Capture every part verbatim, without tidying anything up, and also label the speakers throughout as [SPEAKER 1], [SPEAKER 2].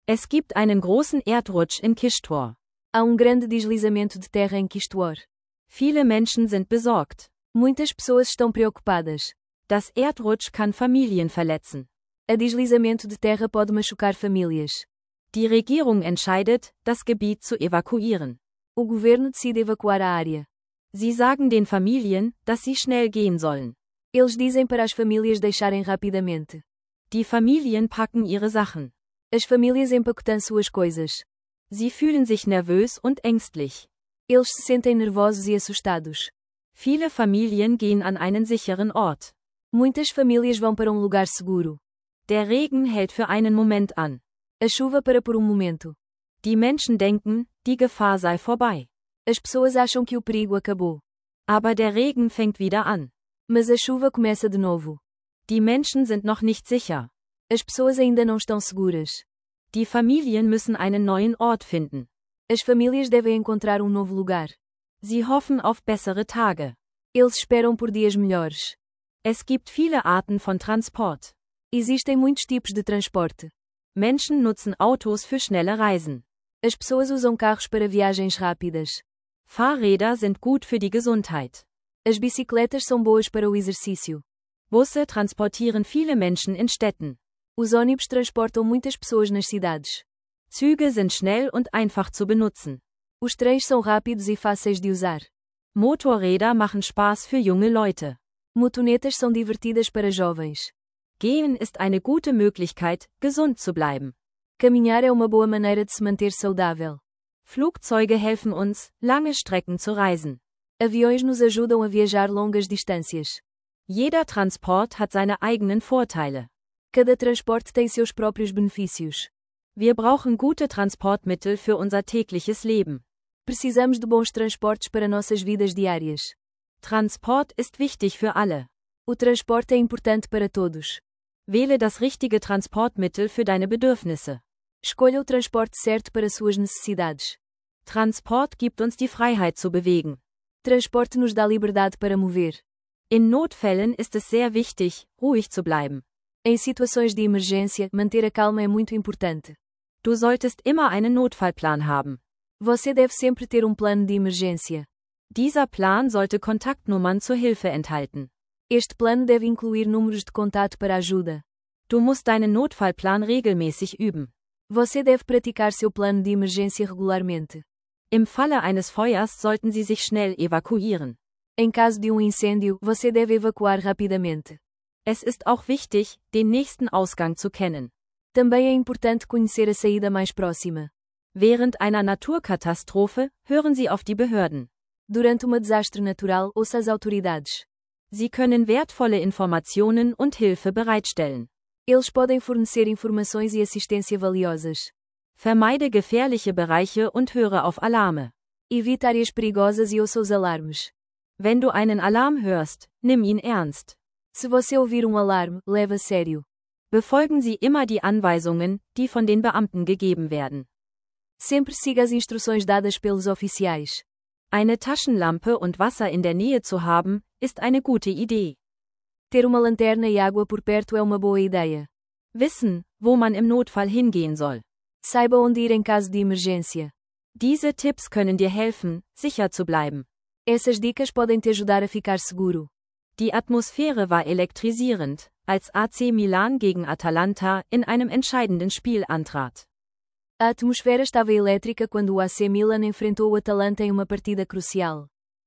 [SPEAKER 1] Es gibt einen großen Erdrutsch in Kishtor.
[SPEAKER 2] Há um grande deslizamento de terra em Kishtor.
[SPEAKER 1] Viele Menschen sind besorgt.
[SPEAKER 2] Muitas pessoas estão preocupadas.
[SPEAKER 1] Das Erdrutsch kann Familien verletzen.
[SPEAKER 2] A deslizamento de terra pode machucar famílias.
[SPEAKER 1] Die Regierung entscheidet, das Gebiet zu evakuieren.
[SPEAKER 2] O governo decide evacuar a área.
[SPEAKER 1] Sie sagen den Familien, dass sie schnell gehen sollen.
[SPEAKER 2] Eles dizem para as famílias deixarem rapidamente.
[SPEAKER 1] Die Familien packen ihre Sachen.
[SPEAKER 2] As famílias empacotam suas coisas.
[SPEAKER 1] Sie fühlen sich nervös und ängstlich.
[SPEAKER 2] Eles se sentem nervosos e assustados.
[SPEAKER 1] Viele Familien gehen an einen sicheren Ort.
[SPEAKER 2] Muitas famílias vão para um lugar seguro.
[SPEAKER 1] Der Regen hält für einen Moment an.
[SPEAKER 2] A chuva para por um momento.
[SPEAKER 1] Die Menschen denken, die Gefahr sei vorbei.
[SPEAKER 2] As pessoas acham que o perigo acabou.
[SPEAKER 1] Aber der Regen fängt wieder an.
[SPEAKER 2] Mas a chuva começa de novo.
[SPEAKER 1] Die Menschen sind noch nicht sicher.
[SPEAKER 2] As pessoas ainda não estão seguras.
[SPEAKER 1] Die Familien müssen einen neuen Ort finden.
[SPEAKER 2] As famílias devem encontrar um novo lugar.
[SPEAKER 1] Sie hoffen auf bessere Tage.
[SPEAKER 2] Eles esperam por dias melhores.
[SPEAKER 1] Es gibt viele Arten von Transport.
[SPEAKER 2] Existem muitos tipos de transporte.
[SPEAKER 1] Menschen nutzen Autos für schnelle Reisen.
[SPEAKER 2] As pessoas usam carros para viagens rápidas.
[SPEAKER 1] Fahrräder sind gut für die Gesundheit.
[SPEAKER 2] As bicicletas são boas para o exercício.
[SPEAKER 1] Busse transportieren viele Menschen in Städten.
[SPEAKER 2] Os ônibus transportam muitas pessoas nas cidades.
[SPEAKER 1] Züge sind schnell und einfach zu benutzen.
[SPEAKER 2] Os trens são rápidos e fáceis de usar.
[SPEAKER 1] Motorräder machen Spaß für junge Leute.
[SPEAKER 2] Motonetas são divertidas para jovens.
[SPEAKER 1] Gehen ist eine gute Möglichkeit, gesund zu bleiben.
[SPEAKER 2] Caminhar é uma boa maneira de se manter saudável.
[SPEAKER 1] Flugzeuge helfen uns, lange Strecken zu reisen.
[SPEAKER 2] Aviões nos ajudam a viajar longas distâncias.
[SPEAKER 1] Jeder Transport hat seine eigenen Vorteile.
[SPEAKER 2] Cada transporte tem seus próprios benefícios.
[SPEAKER 1] Wir brauchen gute Transportmittel für unser tägliches Leben.
[SPEAKER 2] Precisamos de bons transportes para nossas vidas diárias.
[SPEAKER 1] Transport ist wichtig für alle.
[SPEAKER 2] O transporte é importante para todos.
[SPEAKER 1] Wähle das richtige Transportmittel für deine Bedürfnisse.
[SPEAKER 2] Escolha o transporte certo para suas necessidades.
[SPEAKER 1] Transport gibt uns die Freiheit zu bewegen.
[SPEAKER 2] Transporte nos dá liberdade para mover.
[SPEAKER 1] In Notfällen ist es sehr wichtig, ruhig zu bleiben.
[SPEAKER 2] Em situações de emergência, manter a calma é muito importante.
[SPEAKER 1] Du solltest immer einen Notfallplan haben.
[SPEAKER 2] Você deve sempre ter um plano de emergência.
[SPEAKER 1] Dieser Plan sollte Kontaktnummern zur Hilfe enthalten.
[SPEAKER 2] Este plano deve incluir números de contato para ajuda.
[SPEAKER 1] Du musst deinen Notfallplan regelmäßig üben.
[SPEAKER 2] Você deve praticar seu plano de emergência regularmente.
[SPEAKER 1] Im Falle eines Feuers sollten Sie sich schnell evakuieren.
[SPEAKER 2] Em caso de um incêndio, você deve evacuar rapidamente.
[SPEAKER 1] Es ist auch wichtig, den nächsten Ausgang zu kennen.
[SPEAKER 2] Também é importante conhecer a saída mais próxima.
[SPEAKER 1] Während einer Naturkatastrophe, hören Sie auf die Behörden.
[SPEAKER 2] Durante uma desastre natural, ouça as autoridades.
[SPEAKER 1] Sie können wertvolle Informationen und Hilfe bereitstellen.
[SPEAKER 2] Eles podem fornecer informações e assistência valiosas.
[SPEAKER 1] Vermeide gefährliche Bereiche und höre auf Alarme.
[SPEAKER 2] Evite áreas perigosas e ouça os alarmes.
[SPEAKER 1] Wenn du einen Alarm hörst, nimm ihn ernst.
[SPEAKER 2] Se você ouvir um alarme, leve a sério.
[SPEAKER 1] Befolgen Sie immer die Anweisungen, die von den Beamten gegeben werden.
[SPEAKER 2] Sempre siga as instruções dadas pelos oficiais.
[SPEAKER 1] Eine Taschenlampe und Wasser in der Nähe zu haben, ist eine gute Idee.
[SPEAKER 2] Ter uma lanterna e água por perto é uma boa ideia.
[SPEAKER 1] Wissen, wo man im Notfall hingehen soll.
[SPEAKER 2] Saiba onde ir em caso de emergência.
[SPEAKER 1] Diese Tipps können dir helfen, sicher zu bleiben.
[SPEAKER 2] Essas dicas podem te ajudar a ficar seguro.
[SPEAKER 1] Die Atmosphäre war elektrisierend, als A C Milan gegen Atalanta in einem entscheidenden Spiel antrat.
[SPEAKER 2] A atmosfera estava elétrica quando o A C Milan enfrentou o Atalanta em uma partida crucial.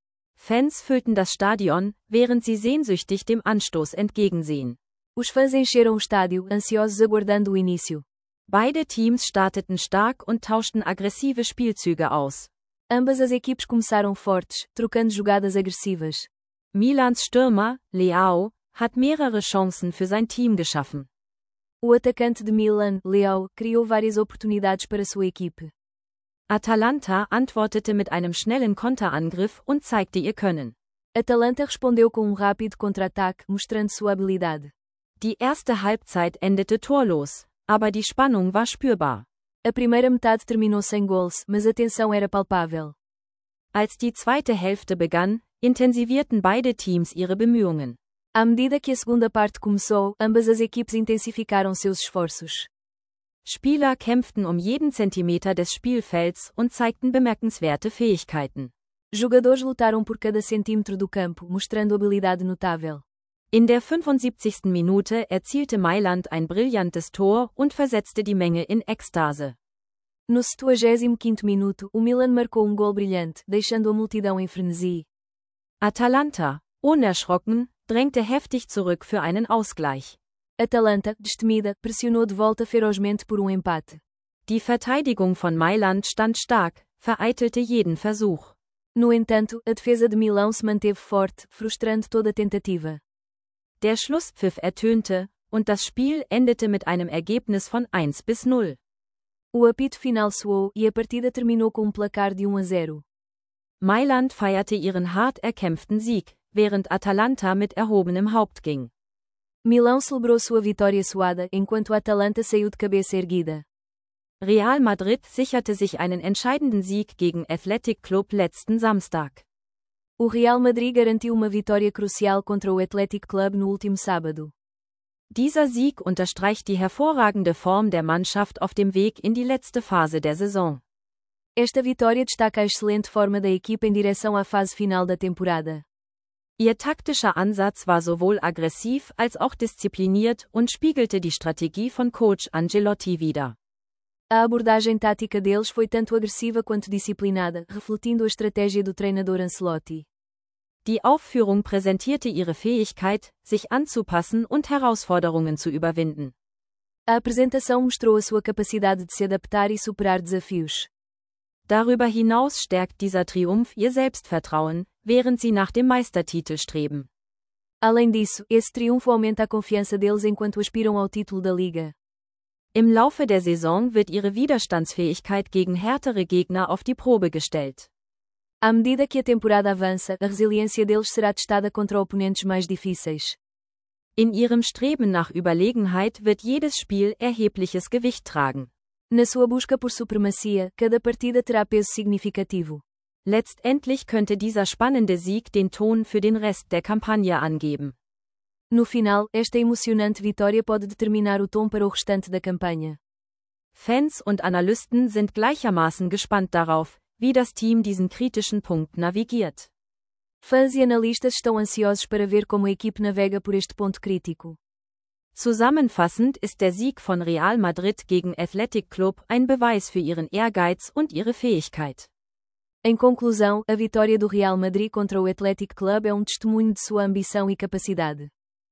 [SPEAKER 1] Fans füllten das Stadion, während sie sehnsüchtig dem Anstoß entgegensehen.
[SPEAKER 2] Os fãs encheram o estádio, ansiosos aguardando o início.
[SPEAKER 1] Beide Teams starteten stark und tauschten aggressive Spielzüge aus.
[SPEAKER 2] Ambas as equipes começaram fortes, trocando jogadas agressivas.
[SPEAKER 1] Milans Stürmer, Leao, hat mehrere Chancen für sein Team geschaffen.
[SPEAKER 2] O atacante de Milan, Leao, criou várias oportunidades para sua equipe.
[SPEAKER 1] Atalanta antwortete mit einem schnellen Konterangriff und zeigte ihr Können.
[SPEAKER 2] Atalanta respondeu com um rápido contra-ataque, mostrando sua habilidade.
[SPEAKER 1] Die erste Halbzeit endete torlos, aber die Spannung war spürbar.
[SPEAKER 2] A primeira metade terminou sem gols, mas a tensão era palpável.
[SPEAKER 1] Als die zweite Hälfte begann, intensivierten beide Teams ihre Bemühungen.
[SPEAKER 2] À medida que a segunda parte começou, ambas as equipes intensificaram seus esforços.
[SPEAKER 1] Spieler kämpften um jeden Zentimeter des Spielfelds und zeigten bemerkenswerte Fähigkeiten.
[SPEAKER 2] Jogadores lutaram por cada centímetro do campo, mostrando habilidade notável.
[SPEAKER 1] In der fünfundsiebzigsten Minute erzielte Mailand ein brillantes Tor und versetzte die Menge in Ekstase.
[SPEAKER 2] No septuagésimo quinto minuto, o Milan marcou um gol brilhante, deixando a multidão em frenesi.
[SPEAKER 1] Atalanta, unerschrocken, drängte heftig zurück für einen Ausgleich.
[SPEAKER 2] Atalanta, destemida, pressionou de volta ferozmente por um empate.
[SPEAKER 1] Die Verteidigung von Mailand stand stark, vereitelte jeden Versuch.
[SPEAKER 2] No entanto, a defesa de Milão se manteve forte, frustrando toda tentativa.
[SPEAKER 1] Der Schlusspfiff ertönte, und das Spiel endete mit einem Ergebnis von eins bis null.
[SPEAKER 2] O apito final soou e a partida terminou com um placar de um a zero.
[SPEAKER 1] Mailand feierte ihren hart erkämpften Sieg, während Atalanta mit erhobenem Haupt ging.
[SPEAKER 2] Milão celebrou sua vitória suada, enquanto a Atalanta saiu de cabeça erguida.
[SPEAKER 1] Real Madrid sicherte sich einen entscheidenden Sieg gegen Athletic Club letzten Samstag.
[SPEAKER 2] O Real Madrid garantiu uma vitória crucial contra o Athletic Club no último sábado.
[SPEAKER 1] Dieser Sieg unterstreicht die hervorragende Form der Mannschaft auf dem Weg in die letzte Phase der Saison.
[SPEAKER 2] Esta vitória destaca a excelente forma da equipa em direção à fase final da temporada.
[SPEAKER 1] Ihr taktischer Ansatz war sowohl aggressiv als auch diszipliniert und spiegelte die Strategie von Coach Ancelotti wider.
[SPEAKER 2] A abordagem tática deles foi tanto agressiva quanto disciplinada, refletindo a estratégia do treinador Ancelotti.
[SPEAKER 1] Die Aufführung präsentierte ihre Fähigkeit, sich anzupassen und Herausforderungen zu überwinden.
[SPEAKER 2] A apresentação mostrou a sua capacidade de se adaptar e superar desafios.
[SPEAKER 1] Darüber hinaus stärkt dieser Triumph ihr Selbstvertrauen, während sie nach dem Meistertitel streben.
[SPEAKER 2] Além disso, esse triunfo aumenta a confiança deles enquanto aspiram ao título da Liga.
[SPEAKER 1] Im Laufe der Saison wird ihre Widerstandsfähigkeit gegen härtere Gegner auf die Probe gestellt.
[SPEAKER 2] À medida que a temporada avança, a resiliência deles será testada contra oponentes mais difíceis.
[SPEAKER 1] In ihrem Streben nach Überlegenheit wird jedes Spiel erhebliches Gewicht tragen.
[SPEAKER 2] Na sua busca por supremacia, cada partida terá peso significativo.
[SPEAKER 1] Letztendlich könnte dieser spannende Sieg den Ton für den Rest der Kampagne angeben.
[SPEAKER 2] No final, esta emocionante vitória pode determinar o tom para o restante da campanha.
[SPEAKER 1] Fans und Analysten sind gleichermaßen gespannt darauf, wie das Team diesen kritischen Punkt navigiert.
[SPEAKER 2] Fãs e analistas estão ansiosos para ver como a equipe navega por este ponto crítico.
[SPEAKER 1] Zusammenfassend ist der Sieg von Real Madrid gegen Athletic Club ein Beweis für ihren Ehrgeiz und ihre Fähigkeit.
[SPEAKER 2] Em conclusão, a vitória do Real Madrid contra o Athletic Club é um testemunho de sua ambição e capacidade.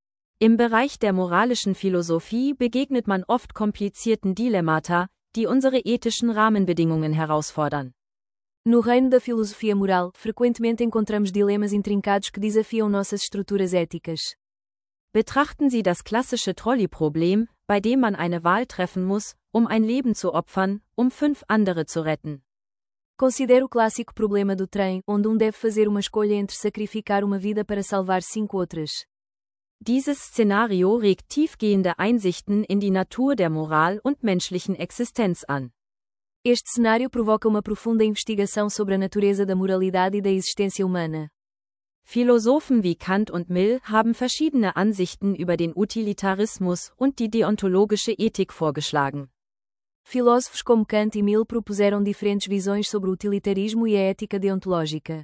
[SPEAKER 1] Im Bereich der moralischen Philosophie begegnet man oft komplizierten Dilemmata, die unsere ethischen Rahmenbedingungen herausfordern.
[SPEAKER 2] No reino da filosofia moral, frequentemente encontramos dilemas intrincados que desafiam nossas estruturas éticas.
[SPEAKER 1] Betrachten Sie das klassische Trolley-Problem, bei dem man eine Wahl treffen muss, um ein Leben zu opfern, um fünf andere zu retten.
[SPEAKER 2] Considere o clássico problema do trem, onde um deve fazer uma escolha entre sacrificar uma vida para salvar cinco outras.
[SPEAKER 1] Dieses Szenario regt tiefgehende Einsichten in die Natur der Moral und menschlichen Existenz an.
[SPEAKER 2] Este cenário provoca uma profunda investigação sobre a natureza da moralidade e da existência humana.
[SPEAKER 1] Philosophen wie Kant und Mill haben verschiedene Ansichten über den Utilitarismus und die deontologische Ethik vorgeschlagen.
[SPEAKER 2] Filósofos como Kant e Mill propuseram diferentes visões sobre o utilitarismo e a ética deontológica.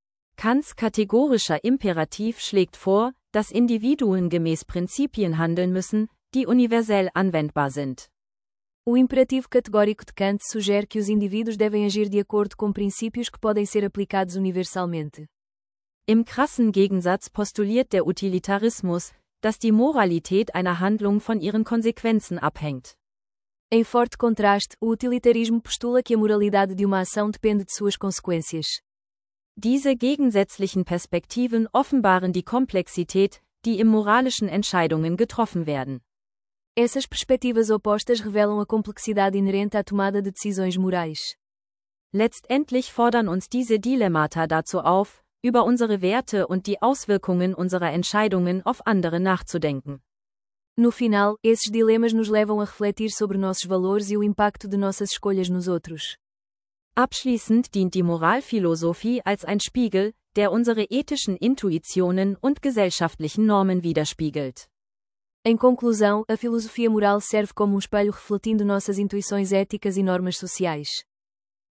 [SPEAKER 1] Kants kategorischer Imperativ schlägt vor, dass Individuen gemäß Prinzipien handeln müssen, die universell anwendbar sind.
[SPEAKER 2] O imperativo categórico de Kant sugere que os indivíduos devem agir de acordo com princípios que podem ser aplicados universalmente.
[SPEAKER 1] Im krassen Gegensatz postuliert der Utilitarismus, dass die Moralität einer Handlung von ihren Konsequenzen abhängt.
[SPEAKER 2] Em forte contraste, o utilitarismo postula que a moralidade de uma ação depende de suas consequências.
[SPEAKER 1] Diese gegensätzlichen Perspektiven offenbaren die Komplexität, die im moralischen Entscheidungen getroffen werden.
[SPEAKER 2] Essas perspectivas opostas revelam a complexidade inerente à tomada de decisões morais.
[SPEAKER 1] Letztendlich fordern uns diese Dilemmata dazu auf, über unsere Werte und die Auswirkungen unserer Entscheidungen auf andere nachzudenken.
[SPEAKER 2] No final, esses dilemas nos levam a refletir sobre nossos valores e o impacto de nossas escolhas nos outros.
[SPEAKER 1] Abschließend dient die Moralphilosophie als ein Spiegel, der unsere ethischen Intuitionen und gesellschaftlichen Normen widerspiegelt.
[SPEAKER 2] Em conclusão, a filosofia moral serve como um espelho refletindo nossas intuições éticas e normas sociais.